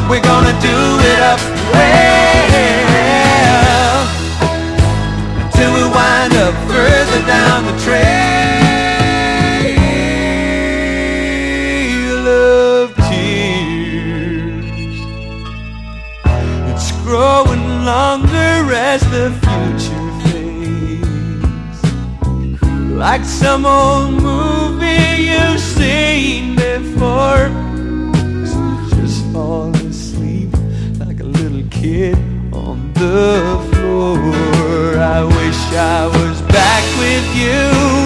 we're gonna do it up well, until we wind up further down the trail of tears. It's growing longer as the future fades, like some old movie you've seen before. So you just fall asleep like a little kid on the floor. I wish I was back with you